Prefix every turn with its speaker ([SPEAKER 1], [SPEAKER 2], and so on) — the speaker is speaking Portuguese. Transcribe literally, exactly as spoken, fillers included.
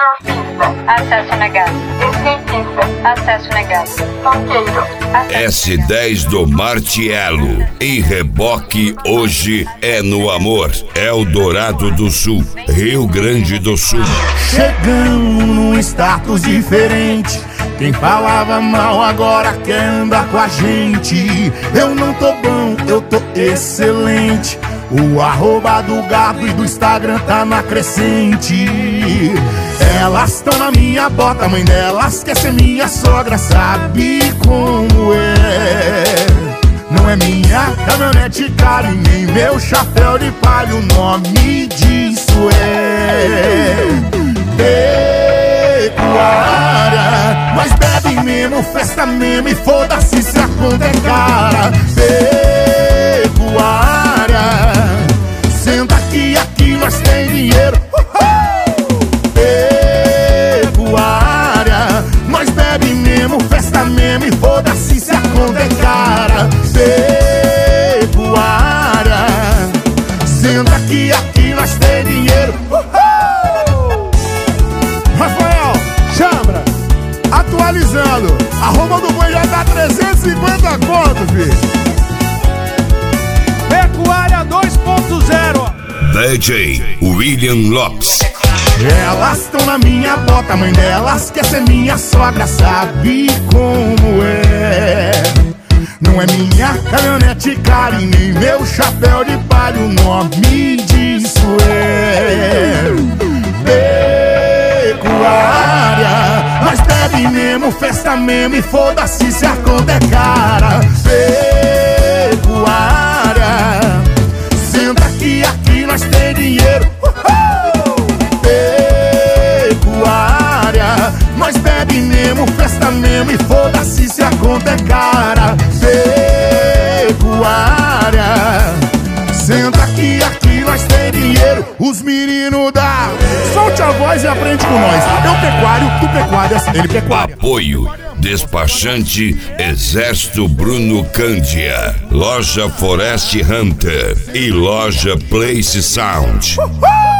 [SPEAKER 1] Surfista.
[SPEAKER 2] Acesso negado.
[SPEAKER 1] Skatista.
[SPEAKER 2] Acesso negado.
[SPEAKER 1] Funkeiro.
[SPEAKER 3] S dez do Martiello. Em reboque hoje é no amor. Eldorado do Sul, Rio Grande do Sul.
[SPEAKER 4] Chegamos num status diferente. Quem falava mal agora quer andar com a gente. Eu não tô bom, eu tô excelente. O arroba do gado e do Instagram tá na crescente. Elas tão na minha bota, mãe delas quer ser minha sogra. Sabe como é? Não é minha caminhonete cara e nem meu chapéu de palha. O nome disso é pecuária. Nós bebe mesmo, festa mesmo e foda-se se a conta é cara. Pecuária. Senta aqui, aqui nós tem dinheiro. Pecuária. Nós bebe mesmo, festa mesmo e foda-se se a conta é cara. Pecuária. Senta aqui, aqui nós tem dinheiro. Rafael, chambra, atualizando. Arroba do boi já tá trezentos e cinquenta conto, filho.
[SPEAKER 5] Pecuária dois ponto zero.
[SPEAKER 3] D J William Lopes.
[SPEAKER 4] Elas tão na minha bota, mãe delas quer ser minha sogra. Sabe como é? Não é minha caminhonete cara e nem meu chapéu de palha. O nome disso é pecuária. Nós bebe mesmo, festa mesmo e foda-se se a conta é cara. Pecuária. Senta aqui, aqui nós tem dinheiro. Pecuária. Nós bebe mesmo, festa mesmo e foda-se se a conta é cara. Pecuária. Senta aqui, aqui nós tem dinheiro. Os meninos da solte a voz e aprende com nós. Eu pecuário, tu pecuárias, ele pecuária.
[SPEAKER 3] Apoio Despachante Exército Bruno Cândia, Loja Forest Hunter e Loja Place Sound.
[SPEAKER 4] Uhul!